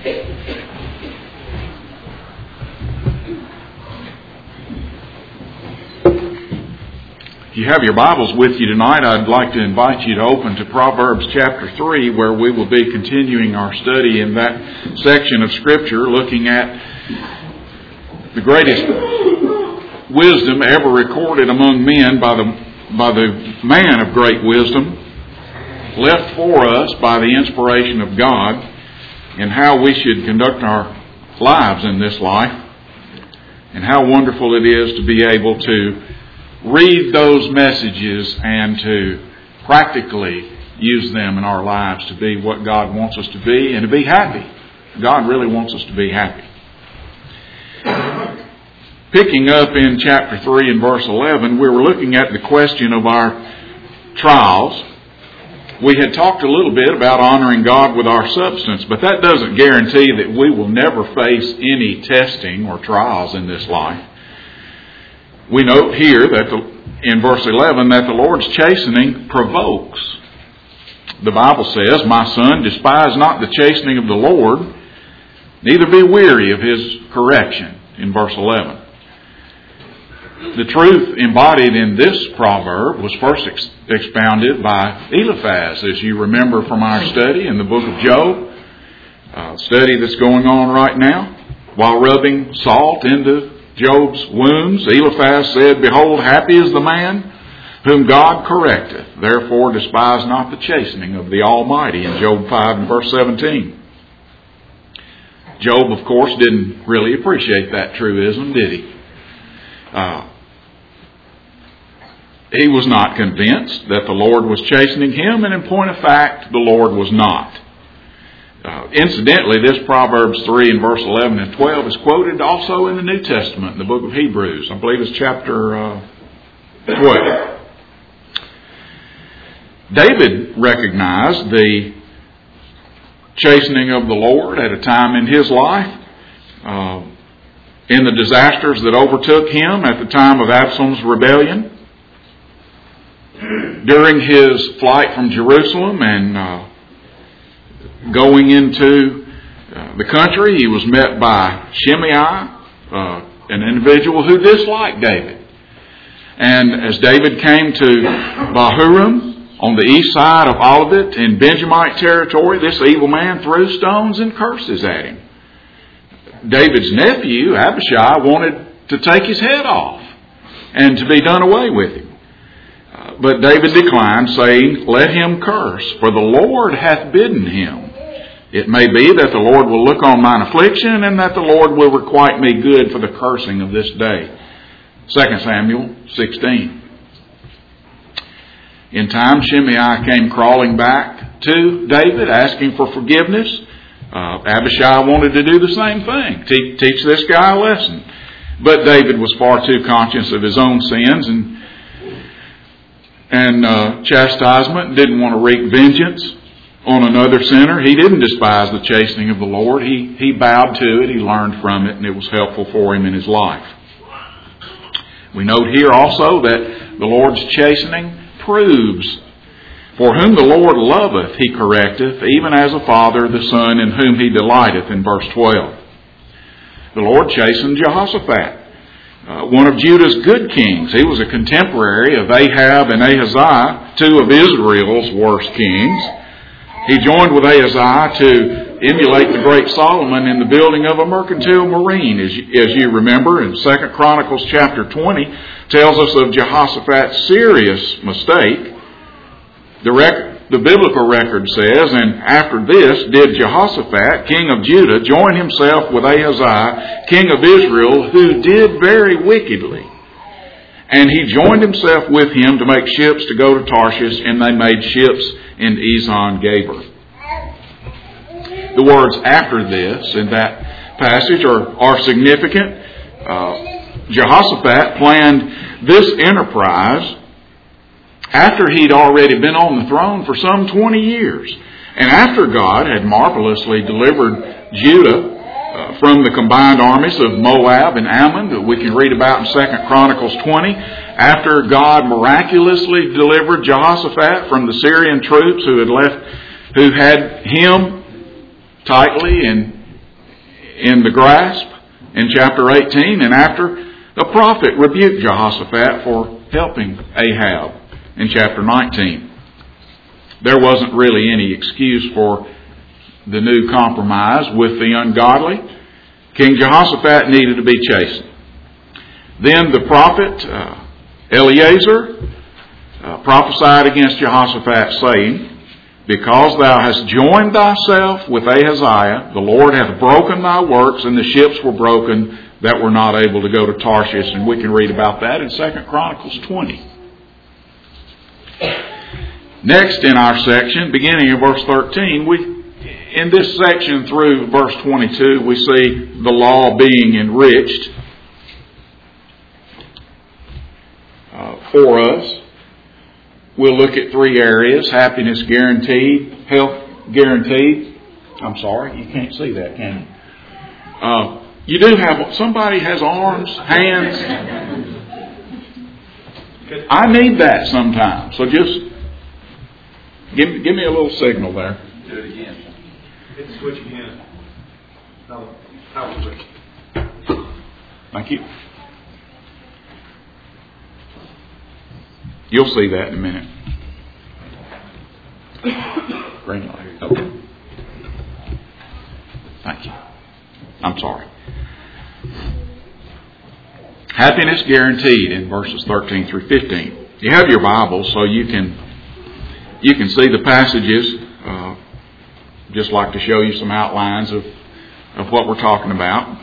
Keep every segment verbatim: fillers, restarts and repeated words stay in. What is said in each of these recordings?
If you have your Bibles with you tonight, I'd like to invite you to open to Proverbs chapter three, where we will be continuing our study in that section of Scripture, looking at the greatest wisdom ever recorded among men by the, by the man of great wisdom, left for us by the inspiration of God, and how we should conduct our lives in this life, and how wonderful it is to be able to read those messages and to practically use them in our lives to be what God wants us to be and to be happy. God really wants us to be happy. Picking up in chapter three and verse eleven, we were looking at the question of our trials. We had talked a little bit about honoring God with our substance, but that doesn't guarantee that we will never face any testing or trials in this life. We note here that the, in verse eleven that the Lord's chastening provokes. The Bible says, "My son, despise not the chastening of the Lord, neither be weary of His correction," in verse eleven. The truth embodied in this proverb was first ex- expounded by Eliphaz, as you remember from our study in the book of Job, a study that's going on right now. While rubbing salt into Job's wounds, Eliphaz said, "Behold, happy is the man whom God correcteth. Therefore despise not the chastening of the Almighty," in Job five and verse seventeen. Job, of course, didn't really appreciate that truism, did he? Uh, he was not convinced that the Lord was chastening him, and in point of fact, the Lord was not. Uh, incidentally, this Proverbs three and verse eleven and twelve is quoted also in the New Testament, in the book of Hebrews. I believe it's chapter uh, twelve. David recognized the chastening of the Lord at a time in his life, uh, in the disasters that overtook him at the time of Absalom's rebellion. During his flight from Jerusalem and uh, going into uh, the country, he was met by Shimei, uh, an individual who disliked David. And as David came to Bahurim on the east side of Olivet in Benjamite territory, this evil man threw stones and curses at him. David's nephew, Abishai, wanted to take his head off and to be done away with him. Uh, but David declined, saying, "Let him curse, for the Lord hath bidden him. It may be that the Lord will look on mine affliction, and that the Lord will requite me good for the cursing of this day." Second Samuel sixteen. In time, Shimei came crawling back to David, asking for forgiveness. Uh, Abishai wanted to do the same thing, te- teach this guy a lesson. But David was far too conscious of his own sins and and uh, chastisement, didn't want to wreak vengeance on another sinner. He didn't despise the chastening of the Lord. He, he bowed to it, he learned from it, and it was helpful for him in his life. We note here also that the Lord's chastening proves, "For whom the Lord loveth, He correcteth, even as a father the son in whom He delighteth," in verse twelve. The Lord chastened Jehoshaphat, uh, one of Judah's good kings. He was a contemporary of Ahab and Ahaziah, two of Israel's worst kings. He joined with Ahaziah to emulate the great Solomon in the building of a mercantile marine, as you, as you remember. In Second Chronicles chapter twenty tells us of Jehoshaphat's serious mistake. The, rec- the biblical record says, "And after this did Jehoshaphat, king of Judah, join himself with Ahaziah, king of Israel, who did very wickedly. And he joined himself with him to make ships to go to Tarshish, and they made ships in Ezon-Geber." The words "after this" in that passage are, are significant. Uh, Jehoshaphat planned this enterprise after he'd already been on the throne for some twenty years. And after God had marvelously delivered Judah uh, from the combined armies of Moab and Ammon that we can read about in Second Chronicles twenty, after God miraculously delivered Jehoshaphat from the Syrian troops who had left, who had him tightly and in the grasp in chapter eighteen, and after the prophet rebuked Jehoshaphat for helping Ahab in chapter nineteen. There wasn't really any excuse for the new compromise with the ungodly. King Jehoshaphat needed to be chastened. Then the prophet uh, Eleazar uh, prophesied against Jehoshaphat, saying, Because thou hast joined thyself with Ahaziah, the Lord hath broken thy works, and the ships were broken that were not able to go to Tarshish. And we can read about that in Second Chronicles twenty. Next in our section, beginning in verse thirteen, we, in this section through verse twenty-two, we see the law being enriched uh, for us. We'll look at three areas: happiness guaranteed, health guaranteed. I'm sorry, you can't see that, can you? Uh, you do have, somebody has arms, hands. I need that sometimes, so just give me, give me a little signal there. Do it again. Hit the switch again. No, power switch. Thank you. You'll see that in a minute. Green light. Okay. Thank you. I'm sorry. Happiness guaranteed in verses thirteen through fifteen. You have your Bible, so you can you can see the passages. Uh, just like to show you some outlines of of what we're talking about.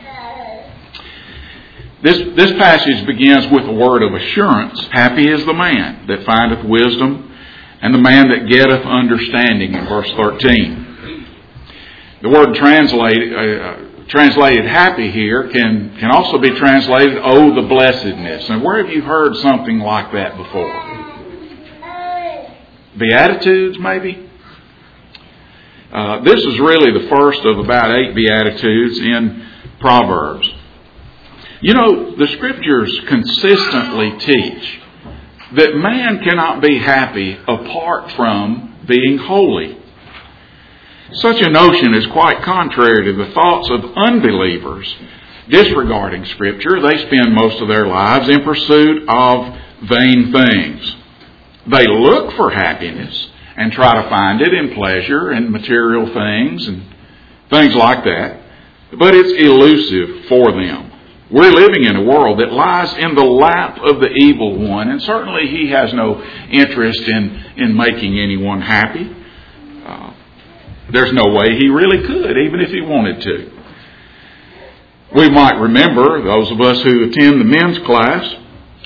This this passage begins with a word of assurance. Happy is the man that findeth wisdom, and the man that getteth understanding, in verse thirteen. The word translated, uh, translated happy here can, can also be translated, oh, the blessedness. And where have you heard something like that before? Beatitudes, maybe? Uh, this is really the first of about eight Beatitudes in Proverbs. You know, the Scriptures consistently teach that man cannot be happy apart from being holy. Such a notion is quite contrary to the thoughts of unbelievers. Disregarding Scripture, they spend most of their lives in pursuit of vain things. They look for happiness and try to find it in pleasure and material things and things like that. But it's elusive for them. We're living in a world that lies in the lap of the evil one, and certainly he has no interest in, in making anyone happy. Uh, there's no way he really could, even if he wanted to. We might remember, those of us who attend the men's class,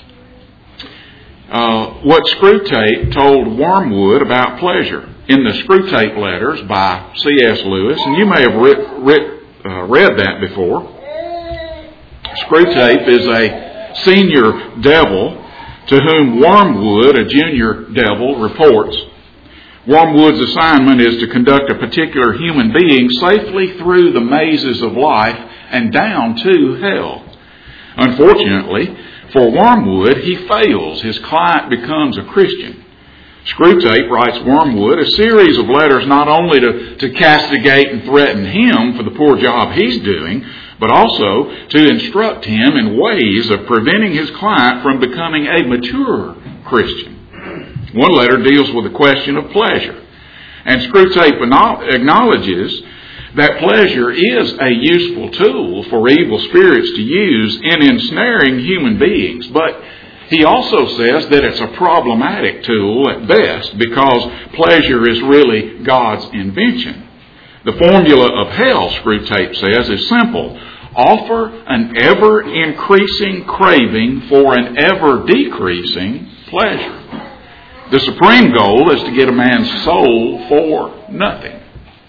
uh, what Screwtape told Wormwood about pleasure in the Screwtape Letters by C S Lewis, and you may have writ, writ, uh, read that before. Screwtape is a senior devil to whom Wormwood, a junior devil, reports. Wormwood's assignment is to conduct a particular human being safely through the mazes of life and down to hell. Unfortunately, for Wormwood, he fails. His client becomes a Christian. Screwtape writes Wormwood a series of letters not only to, to castigate and threaten him for the poor job he's doing, but also to instruct him in ways of preventing his client from becoming a mature Christian. One letter deals with the question of pleasure, and Screwtape acknowledges that pleasure is a useful tool for evil spirits to use in ensnaring human beings, but he also says that it's a problematic tool at best because pleasure is really God's invention. The formula of hell, Screwtape says, is simple. Offer an ever-increasing craving for an ever-decreasing pleasure. The supreme goal is to get a man's soul for nothing.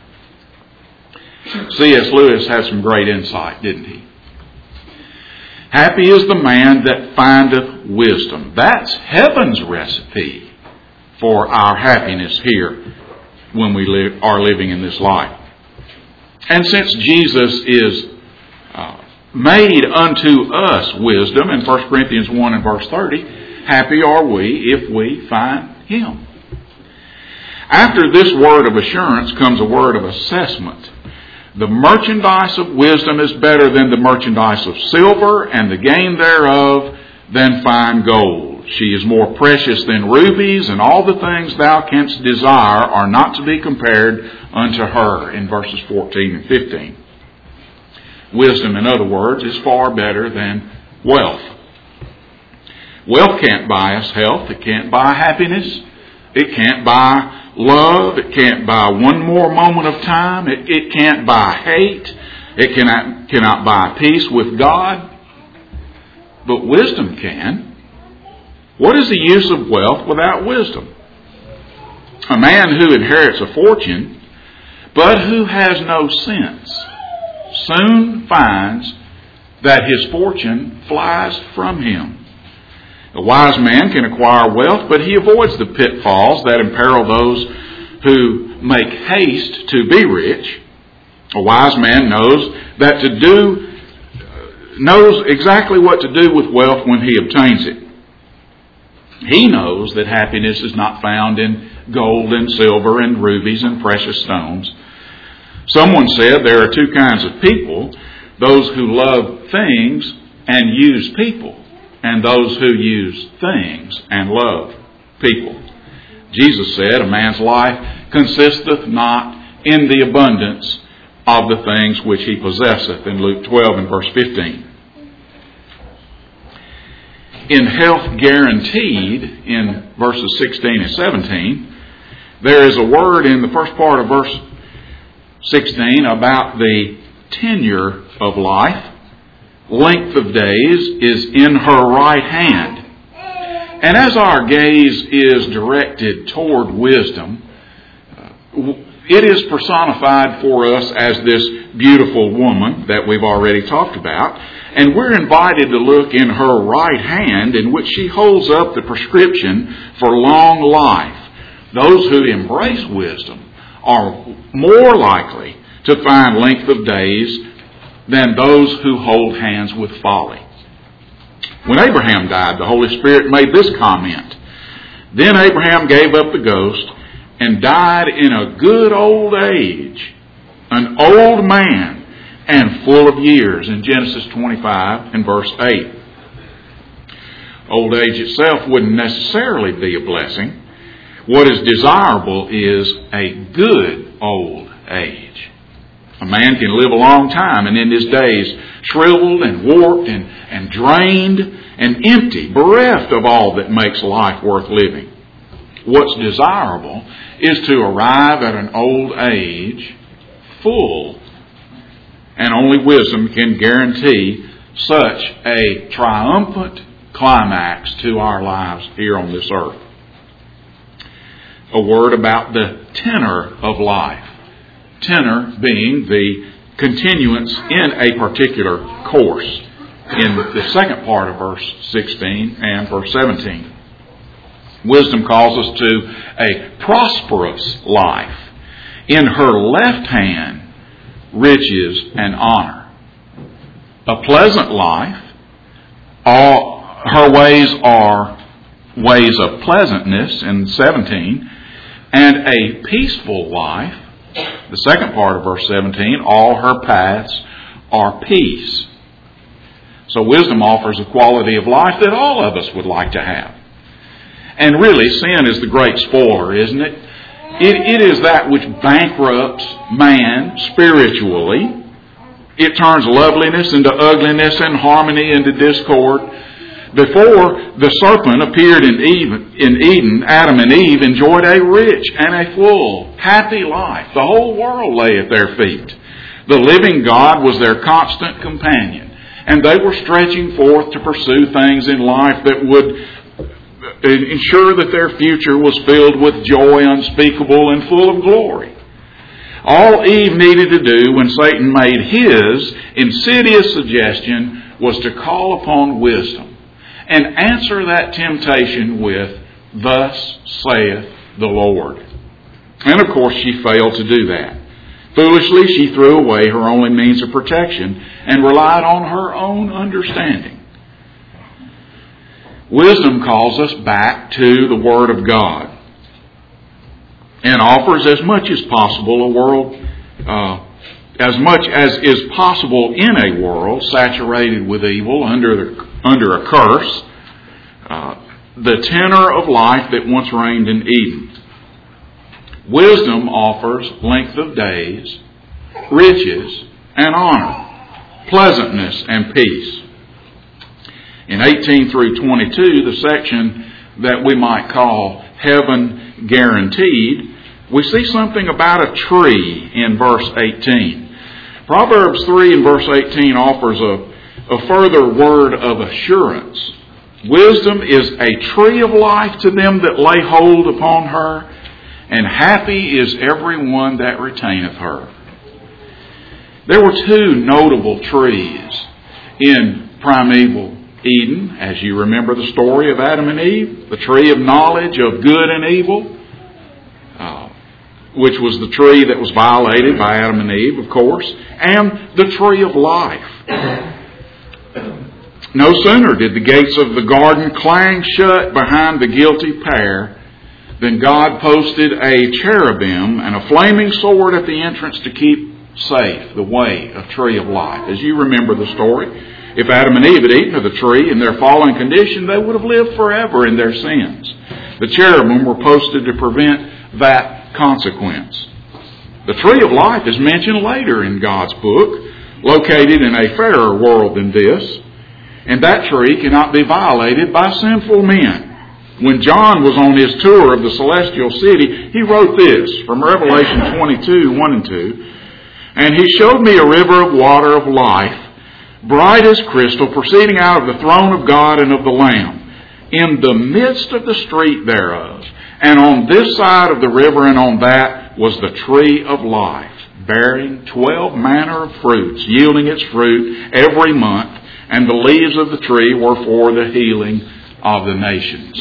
C S Lewis had some great insight, didn't he? Happy is the man that findeth wisdom. That's heaven's recipe for our happiness here when we live, are living in this life. And since Jesus is uh, made unto us wisdom in First Corinthians one and verse thirty, happy are we if we find Him. After this word of assurance comes a word of assessment. The merchandise of wisdom is better than the merchandise of silver, and the gain thereof than fine gold. She is more precious than rubies, and all the things thou canst desire are not to be compared unto her, in verses fourteen and fifteen. Wisdom, in other words, is far better than wealth. Wealth can't buy us health. It can't buy happiness. It can't buy love. It can't buy one more moment of time. It, it can't buy hate. It cannot, cannot buy peace with God. But wisdom can. What is the use of wealth without wisdom? A man who inherits a fortune, but who has no sense, soon finds that his fortune flies from him. A wise man can acquire wealth, but he avoids the pitfalls that imperil those who make haste to be rich. A wise man knows that to do knows exactly what to do with wealth when he obtains it. He knows that happiness is not found in gold and silver and rubies and precious stones. Someone said there are two kinds of people: those who love things and use people, and those who use things and love people. Jesus said, a man's life consisteth not in the abundance of the things which he possesseth, in Luke twelve and verse fifteen. In health guaranteed, in verses sixteen and seventeen, there is a word in the first part of verse sixteen about the tenure of life. Length of days is in her right hand. And as our gaze is directed toward wisdom, it is personified for us as this beautiful woman that we've already talked about. And we're invited to look in her right hand, in which she holds up the prescription for long life. Those who embrace wisdom are more likely to find length of days than those who hold hands with folly. When Abraham died, the Holy Spirit made this comment: Then Abraham gave up the ghost and died in a good old age, an old man and full of years, in Genesis twenty-five and verse eight. Old age itself wouldn't necessarily be a blessing. What is desirable is a good old age. A man can live a long time and in his days shriveled and warped and, and drained and empty, bereft of all that makes life worth living. What's desirable is to arrive at an old age full, and only wisdom can guarantee such a triumphant climax to our lives here on this earth. A word about the tenor of life. Tenor being the continuance in a particular course, in the second part of verse sixteen and verse seventeen. Wisdom calls us to a prosperous life. In her left hand, riches and honor. A pleasant life. All her ways are ways of pleasantness, in seventeen. And a peaceful life. The second part of verse seventeen, all her paths are peace. So wisdom offers a quality of life that all of us would like to have. And really, sin is the great spoiler, isn't it? It, it is that which bankrupts man spiritually. It turns loveliness into ugliness and harmony into discord. Before the serpent appeared in Eden, in Eden, Adam and Eve enjoyed a rich and a full, happy life. The whole world lay at their feet. The living God was their constant companion. And they were stretching forth to pursue things in life that would ensure that their future was filled with joy unspeakable and full of glory. All Eve needed to do when Satan made his insidious suggestion was to call upon wisdom and answer that temptation with, "Thus saith the Lord." And of course she failed to do that. Foolishly, she threw away her only means of protection and relied on her own understanding. Wisdom calls us back to the Word of God and offers as much as possible a world uh, as much as is possible in a world saturated with evil, under, the, under a curse, uh, the tenor of life that once reigned in Eden. Wisdom offers length of days, riches and honor, pleasantness and peace. In eighteen through twenty-two, the section that we might call Heaven Guaranteed, we see something about a tree in verse eighteen. Proverbs three and verse eighteen offers a, a further word of assurance. Wisdom is a tree of life to them that lay hold upon her, and happy is every one that retaineth her. There were two notable trees in primeval Eden, as you remember the story of Adam and Eve, the tree of knowledge of good and evil, uh, which was the tree that was violated by Adam and Eve, of course, and the tree of life. No sooner did the gates of the garden clang shut behind the guilty pair than God posted a cherubim and a flaming sword at the entrance to keep safe the way of tree of life. As you remember the story, if Adam and Eve had eaten of the tree in their fallen condition, they would have lived forever in their sins. The cherubim were posted to prevent that consequence. The tree of life is mentioned later in God's book, located in a fairer world than this, and that tree cannot be violated by sinful men. When John was on his tour of the celestial city, he wrote this from Revelation twenty-two, one and two. And he showed me a river of water of life, bright as crystal, proceeding out of the throne of God and of the Lamb, in the midst of the street thereof. And on this side of the river and on that was the tree of life, bearing twelve manner of fruits, yielding its fruit every month. And the leaves of the tree were for the healing of the nations.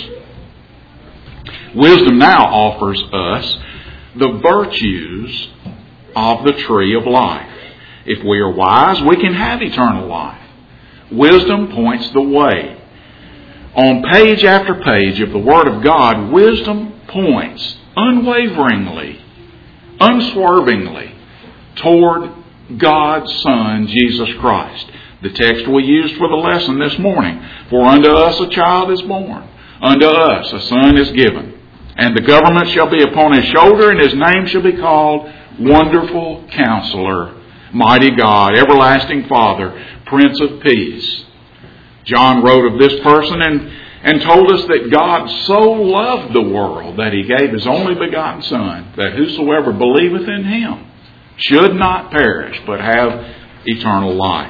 Wisdom now offers us the virtues of the tree of life. If we are wise, we can have eternal life. Wisdom points the way. On page after page of the Word of God, wisdom points unwaveringly, unswervingly toward God's Son, Jesus Christ. The text we used for the lesson this morning. For unto us a child is born, unto us a son is given, and the government shall be upon his shoulder, and his name shall be called Wonderful Counselor, Mighty God, Everlasting Father, Prince of Peace. John wrote of this person and, and told us that God so loved the world that he gave his only begotten Son, that whosoever believeth in him should not perish, but have eternal life.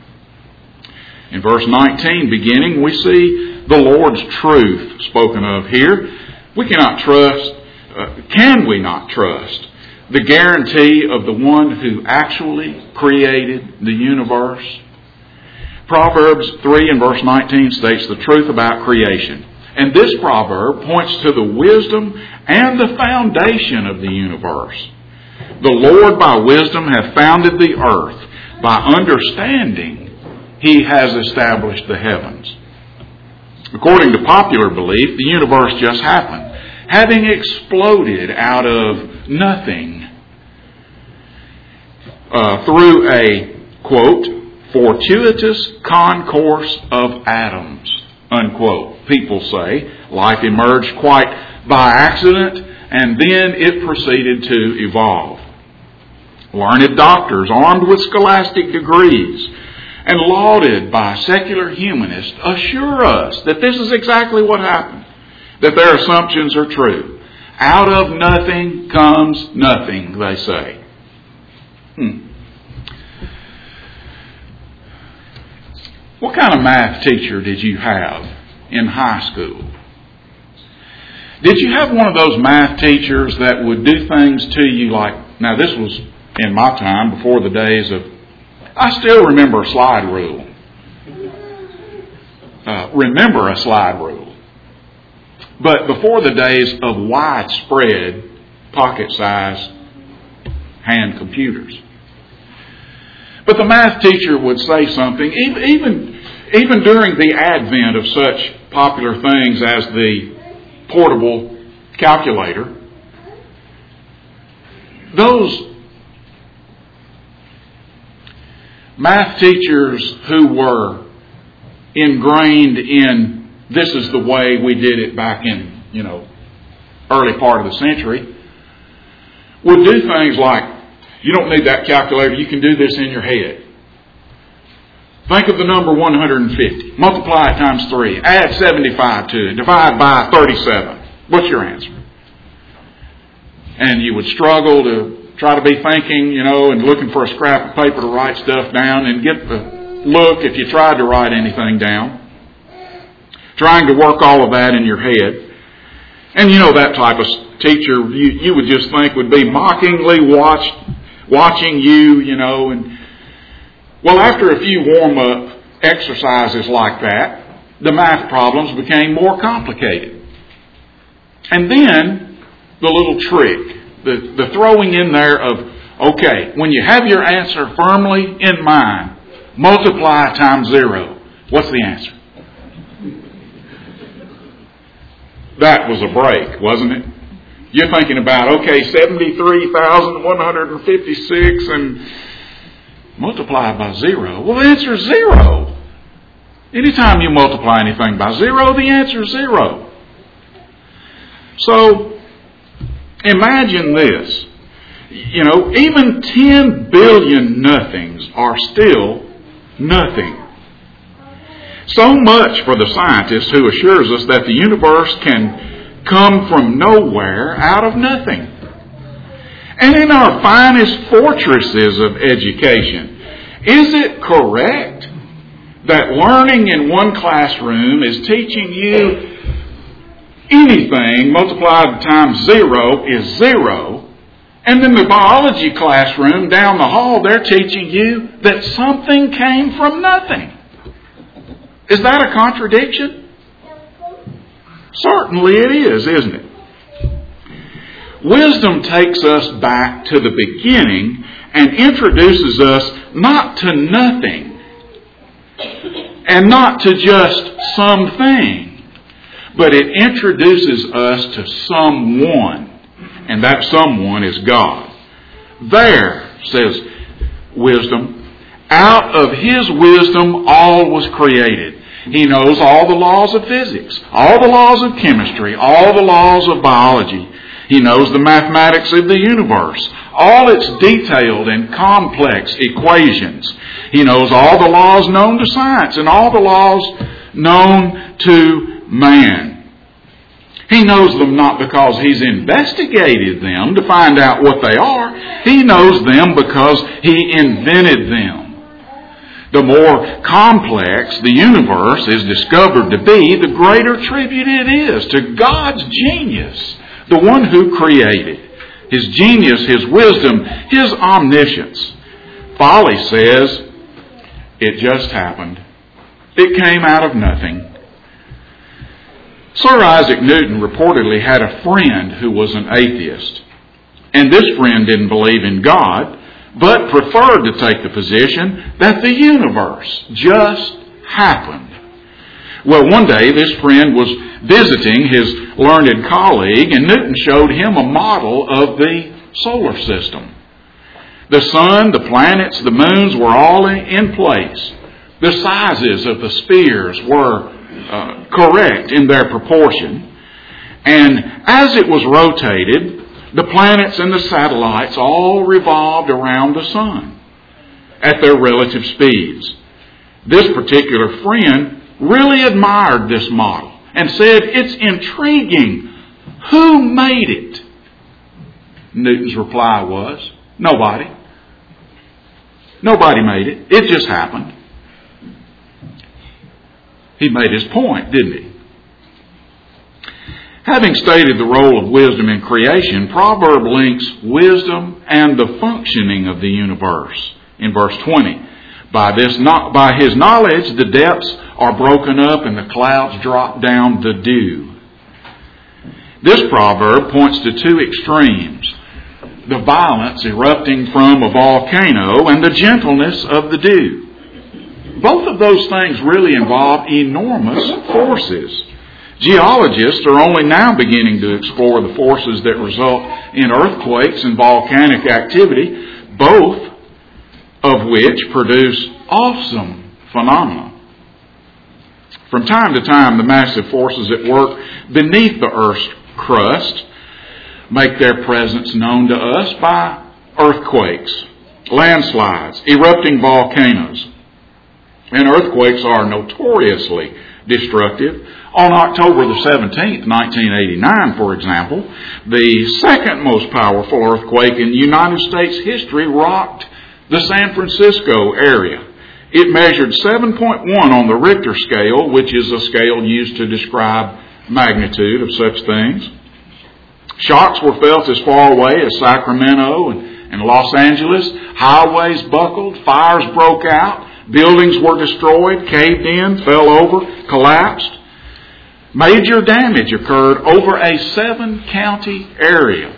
In verse nineteen beginning, we see the Lord's truth spoken of here. We cannot trust, uh, can we not trust, the guarantee of the one who actually created the universe? Proverbs three and verse nineteen states the truth about creation. And this proverb points to the wisdom and the foundation of the universe. The Lord by wisdom hath founded the earth. By understanding He has established the heavens. According to popular belief, the universe just happened, having exploded out of nothing uh, through a, quote, fortuitous concourse of atoms, unquote. People say life emerged quite by accident, and then it proceeded to evolve. Learned doctors armed with scholastic degrees and lauded by secular humanists assure us that this is exactly what happened, that their assumptions are true. Out of nothing comes nothing, they say. Hmm. What kind of math teacher did you have in high school? Did you have one of those math teachers that would do things to you like, now this was in my time before the days of, I still remember a slide rule. Uh, remember a slide rule. But before the days of widespread pocket-sized hand computers. But the math teacher would say something, even, even during the advent of such popular things as the portable calculator, those math teachers who were ingrained in this is the way we did it back in, you know, early part of the century, would do things like, you don't need that calculator, you can do this in your head. Think of the number one hundred fifty. Multiply it times three. Add seventy-five to it. Divide by thirty-seven. What's your answer? And you would struggle to try to be thinking, you know, and looking for a scrap of paper to write stuff down and get the look if you tried to write anything down. Trying to work all of that in your head. And you know that type of teacher you, you would just think would be mockingly watched, watching you, you know, and well, after a few warm-up exercises like that, the math problems became more complicated. And then the little trick, the, the throwing in there of, okay, when you have your answer firmly in mind, multiply times zero. What's the answer? That was a break, wasn't it? You're thinking about, okay, seventy-three thousand one hundred fifty-six and multiply by zero. Well, the answer is zero. Anytime you multiply anything by zero, the answer is zero. So, imagine this. You know, even ten billion nothings are still nothing. So much for the scientist who assures us that the universe can come from nowhere out of nothing. And in our finest fortresses of education, is it correct that learning in one classroom is teaching you anything multiplied times zero is zero, and then the biology classroom down the hall, they're teaching you that something came from nothing? Is that a contradiction? Certainly it is, isn't it? Wisdom takes us back to the beginning and introduces us not to nothing and not to just something, but it introduces us to someone, and that someone is God. There, says wisdom, out of His wisdom all was created. He knows all the laws of physics, all the laws of chemistry, all the laws of biology. He knows the mathematics of the universe, all its detailed and complex equations. He knows all the laws known to science and all the laws known to man. He knows them not because He's investigated them to find out what they are. He knows them because He invented them. The more complex the universe is discovered to be, the greater tribute it is to God's genius, the one who created. His genius, His wisdom, His omniscience. Folly says, it just happened. It came out of nothing. Sir Isaac Newton reportedly had a friend who was an atheist. And this friend didn't believe in God, but preferred to take the position that the universe just happened. Well, one day this friend was visiting his learned colleague, and Newton showed him a model of the solar system. The sun, the planets, the moons were all in place. The sizes of the spheres were uh, correct in their proportion. And as it was rotated, the planets and the satellites all revolved around the sun at their relative speeds. This particular friend really admired this model and said, it's intriguing. Who made it? Newton's reply was, nobody. Nobody made it. It just happened. He made his point, didn't he? Having stated the role of wisdom in creation, Proverb links wisdom and the functioning of the universe in verse twenty. By this, not by His knowledge, the depths are broken up and the clouds drop down the dew. This proverb points to two extremes: the violence erupting from a volcano and the gentleness of the dew. Both of those things really involve enormous forces. Geologists are only now beginning to explore the forces that result in earthquakes and volcanic activity. Both of which produce awesome phenomena. From time to time, the massive forces at work beneath the Earth's crust make their presence known to us by earthquakes, landslides, erupting volcanoes. And earthquakes are notoriously destructive. On October the seventeenth, nineteen eighty-nine, for example, the second most powerful earthquake in United States history rocked the San Francisco area. It measured seven point one on the Richter scale, which is a scale used to describe magnitude of such things. Shocks were felt as far away as Sacramento and, and Los Angeles. Highways buckled, fires broke out, buildings were destroyed, caved in, fell over, collapsed. Major damage occurred over a seven-county area.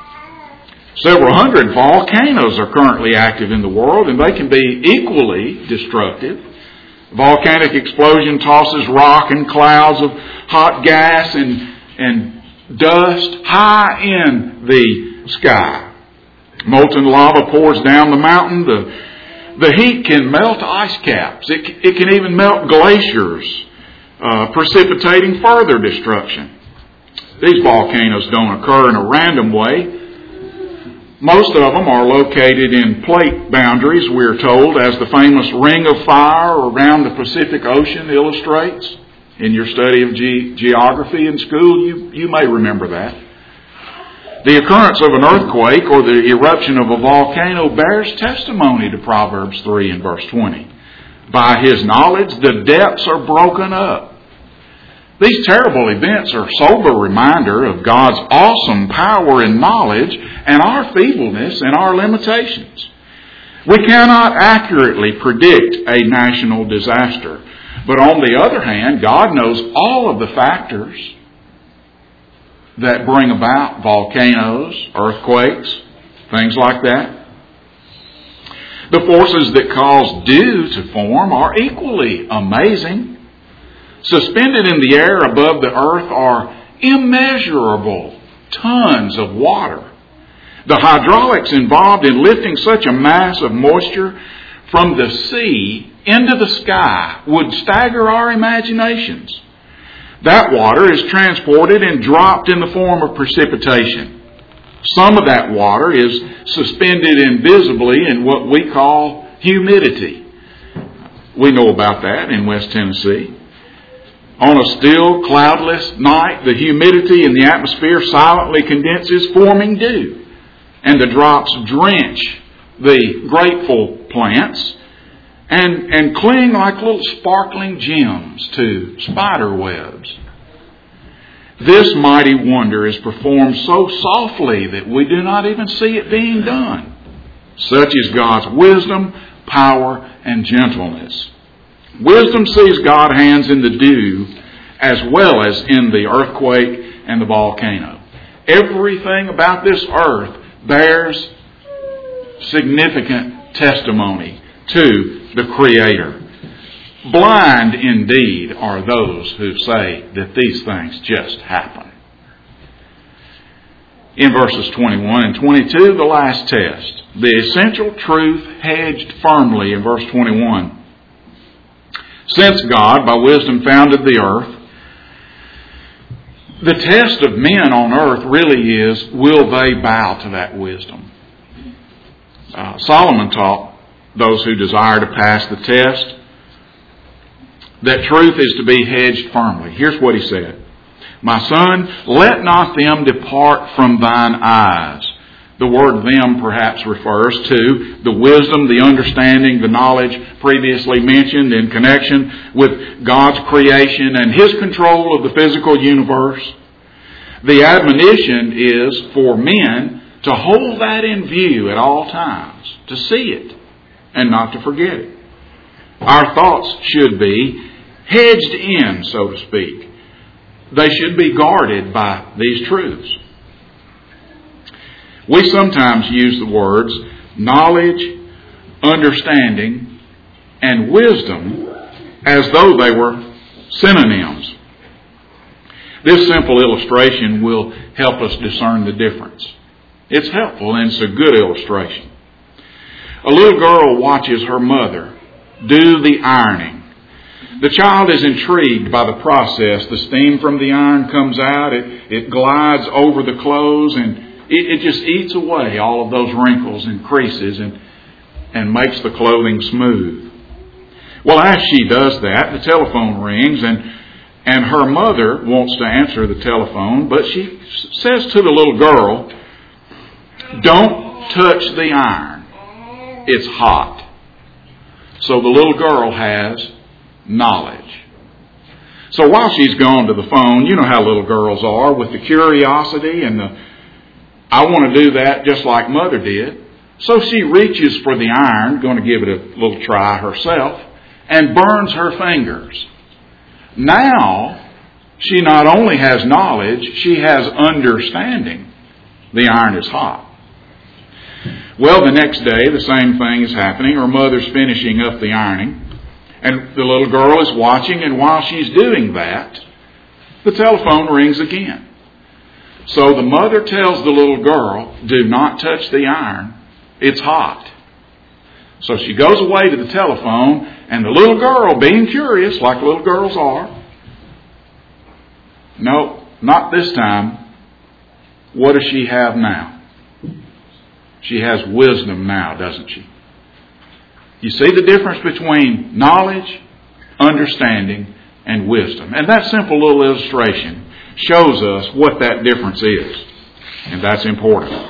Several hundred volcanoes are currently active in the world, and they can be equally destructive. Volcanic explosion tosses rock and clouds of hot gas and, and dust high in the sky. Molten lava pours down the mountain. The, the heat can melt ice caps. It, it can even melt glaciers, uh, precipitating further destruction. These volcanoes don't occur in a random way. Most of them are located in plate boundaries, we're told, as the famous ring of fire around the Pacific Ocean illustrates. In your study of ge- geography in school, you, you may remember that. The occurrence of an earthquake or the eruption of a volcano bears testimony to Proverbs three and verse twenty. By his knowledge, the depths are broken up. These terrible events are a sober reminder of God's awesome power and knowledge and our feebleness and our limitations. We cannot accurately predict a national disaster. But on the other hand, God knows all of the factors that bring about volcanoes, earthquakes, things like that. The forces that cause dew to form are equally amazing. Suspended in the air above the earth are immeasurable tons of water. The hydraulics involved in lifting such a mass of moisture from the sea into the sky would stagger our imaginations. That water is transported and dropped in the form of precipitation. Some of that water is suspended invisibly in what we call humidity. We know about that in West Tennessee. On a still, cloudless night, the humidity in the atmosphere silently condenses, forming dew. And the drops drench the grateful plants and, and cling like little sparkling gems to spider webs. This mighty wonder is performed so softly that we do not even see it being done. Such is God's wisdom, power, and gentleness. Wisdom sees God's hands in the dew as well as in the earthquake and the volcano. Everything about this earth bears significant testimony to the Creator. Blind indeed are those who say that these things just happen. In verses twenty-one and twenty-two, the last test. The essential truth hedged firmly in verse twenty-one. Since God, by wisdom, founded the earth, the test of men on earth really is, will they bow to that wisdom? Uh, Solomon taught those who desire to pass the test that truth is to be hedged firmly. Here's what he said. My son, let not them depart from thine eyes. The word them perhaps refers to the wisdom, the understanding, the knowledge previously mentioned in connection with God's creation and His control of the physical universe. The admonition is for men to hold that in view at all times, to see it and not to forget it. Our thoughts should be hedged in, so to speak. They should be guarded by these truths. We sometimes use the words knowledge, understanding, and wisdom as though they were synonyms. This simple illustration will help us discern the difference. It's helpful and it's a good illustration. A little girl watches her mother do the ironing. The child is intrigued by the process. The steam from the iron comes out. It, it glides over the clothes, and it, it just eats away all of those wrinkles and creases and, and makes the clothing smooth. Well, as she does that, the telephone rings, and, and her mother wants to answer the telephone, but she says to the little girl, "Don't touch the iron. It's hot." So the little girl has knowledge. So while she's gone to the phone, you know how little girls are with the curiosity and the, I want to do that just like Mother did. So she reaches for the iron, going to give it a little try herself, and burns her fingers. Now, she not only has knowledge, she has understanding. The iron is hot. Well, the next day, the same thing is happening. Her mother's finishing up the ironing, and the little girl is watching, and while she's doing that, the telephone rings again. So the mother tells the little girl, "Do not touch the iron. It's hot." So she goes away to the telephone, and the little girl, being curious like little girls are, no, not this time. What does she have now? She has wisdom now, doesn't she? You see the difference between knowledge, understanding, and wisdom. And that simple little illustration shows us what that difference is. And that's important.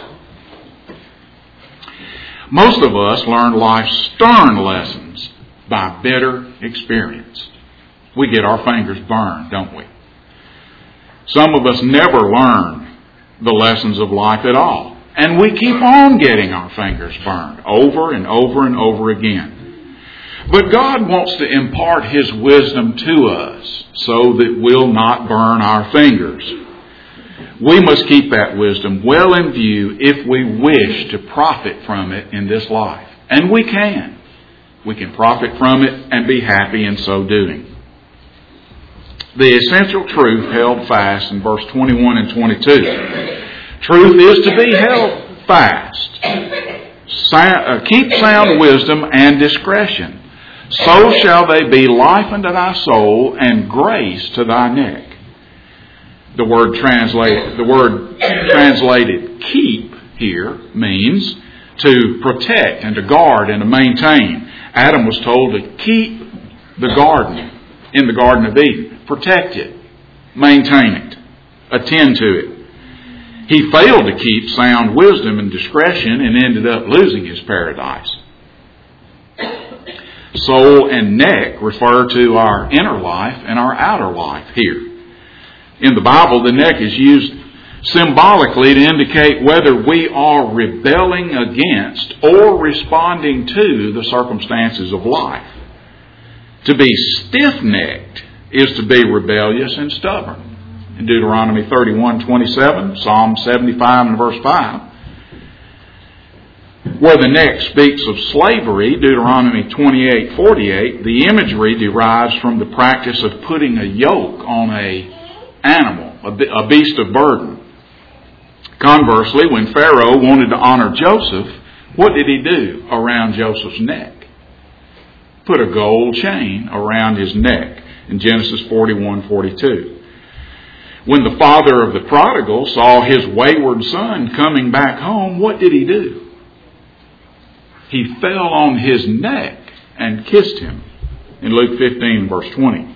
Most of us learn life's stern lessons by bitter experience. We get our fingers burned, don't we? Some of us never learn the lessons of life at all. And we keep on getting our fingers burned over and over and over again. But God wants to impart His wisdom to us so that we'll not burn our fingers. We must keep that wisdom well in view if we wish to profit from it in this life. And we can. We can profit from it and be happy in so doing. The essential truth held fast in verse twenty-one and twenty-two. Truth is to be held fast. Keep sound wisdom and discretion. So shall they be life unto thy soul and grace to thy neck. The word translated, the word translated keep here means to protect and to guard and to maintain. Adam was told to keep the garden in the Garden of Eden. Protect it. Maintain it. Attend to it. He failed to keep sound wisdom and discretion and ended up losing his paradise. Soul and neck refer to our inner life and our outer life here. In the Bible, the neck is used symbolically to indicate whether we are rebelling against or responding to the circumstances of life. To be stiff-necked is to be rebellious and stubborn. In Deuteronomy thirty-one twenty-seven, Psalm seventy-five and verse five, where the neck speaks of slavery, Deuteronomy twenty-eight forty-eight, the imagery derives from the practice of putting a yoke on a animal, a beast of burden. Conversely, when Pharaoh wanted to honor Joseph, what did he do around Joseph's neck? Put a gold chain around his neck in Genesis forty-one forty-two. When the father of the prodigal saw his wayward son coming back home, what did he do? He fell on his neck and kissed him in Luke fifteen verse twenty.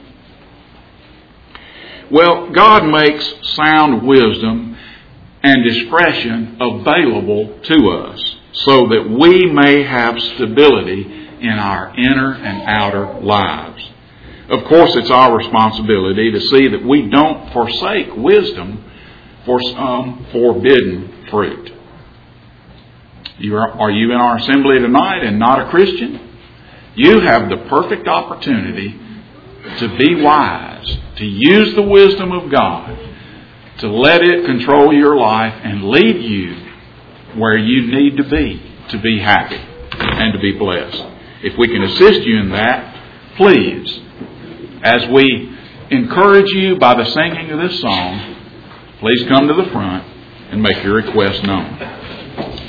Well, God makes sound wisdom and discretion available to us so that we may have stability in our inner and outer lives. Of course, it's our responsibility to see that we don't forsake wisdom for some forbidden fruit. You are, are you in our assembly tonight and not a Christian? You have the perfect opportunity to be wise, to use the wisdom of God, to let it control your life and lead you where you need to be, to be happy and to be blessed. If we can assist you in that, please, as we encourage you by the singing of this song, please come to the front and make your request known.